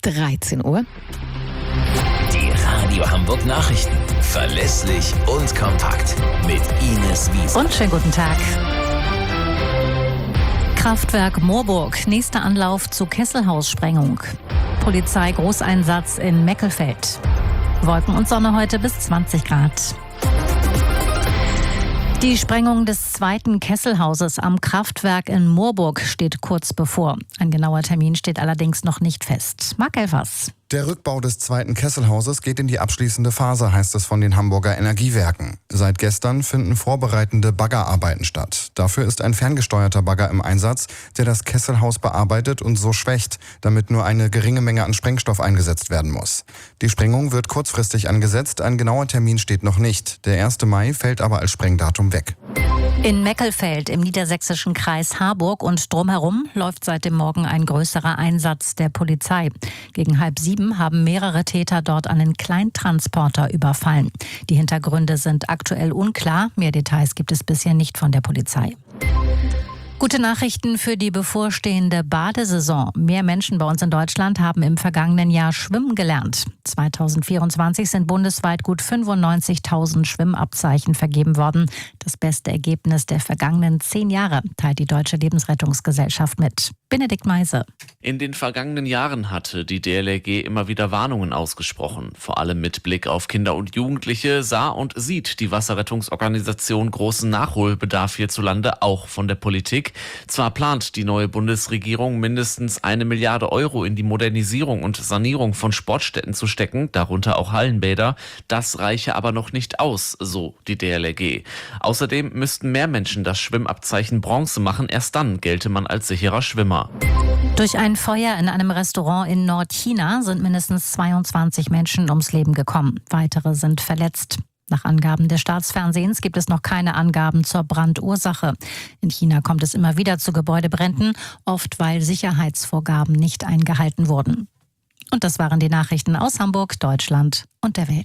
13 Uhr. Die Radio Hamburg Nachrichten. Verlässlich und kompakt. Mit Ines Wiese. Und schönen guten Tag. Kraftwerk Moorburg. Nächster Anlauf zu Kesselhaussprengung. Polizei Großeinsatz in Meckelfeld. Wolken und Sonne heute bis 20 Grad. Die Sprengung des zweiten Kesselhauses am Kraftwerk in Moorburg steht kurz bevor. Ein genauer Termin steht allerdings noch nicht fest. Marc Elfers. Der Rückbau des zweiten Kesselhauses geht in die abschließende Phase, heißt es von den Hamburger Energiewerken. Seit gestern finden vorbereitende Baggerarbeiten statt. Dafür ist ein ferngesteuerter Bagger im Einsatz, der das Kesselhaus bearbeitet und so schwächt, damit nur eine geringe Menge an Sprengstoff eingesetzt werden muss. Die Sprengung wird kurzfristig angesetzt, ein genauer Termin steht noch nicht. Der 1. Mai fällt aber als Sprengdatum weg. In Meckelfeld im niedersächsischen Kreis Harburg und drumherum läuft seit dem Morgen ein größerer Einsatz der Polizei. Gegen 6:30 haben mehrere Täter dort einen Kleintransporter überfallen. Die Hintergründe sind aktuell unklar. Mehr Details gibt es bisher nicht von der Polizei. Gute Nachrichten für die bevorstehende Badesaison. Mehr Menschen bei uns in Deutschland haben im vergangenen Jahr schwimmen gelernt. 2024 sind bundesweit gut 95.000 Schwimmabzeichen vergeben worden. Das beste Ergebnis der vergangenen 10 Jahre, teilt die Deutsche Lebensrettungsgesellschaft mit. Benedikt Meise. In den vergangenen Jahren hatte die DLRG immer wieder Warnungen ausgesprochen. Vor allem mit Blick auf Kinder und Jugendliche sah und sieht die Wasserrettungsorganisation großen Nachholbedarf hierzulande, auch von der Politik. Zwar plant die neue Bundesregierung mindestens 1 Milliarde Euro in die Modernisierung und Sanierung von Sportstätten zu stecken, darunter auch Hallenbäder. Das reiche aber noch nicht aus, so die DLRG. Außerdem müssten mehr Menschen das Schwimmabzeichen Bronze machen. Erst dann gelte man als sicherer Schwimmer. Durch ein Feuer in einem Restaurant in Nordchina sind mindestens 22 Menschen ums Leben gekommen. Weitere sind verletzt. Nach Angaben des Staatsfernsehens gibt es noch keine Angaben zur Brandursache. In China kommt es immer wieder zu Gebäudebränden, oft weil Sicherheitsvorgaben nicht eingehalten wurden. Und das waren die Nachrichten aus Hamburg, Deutschland und der Welt.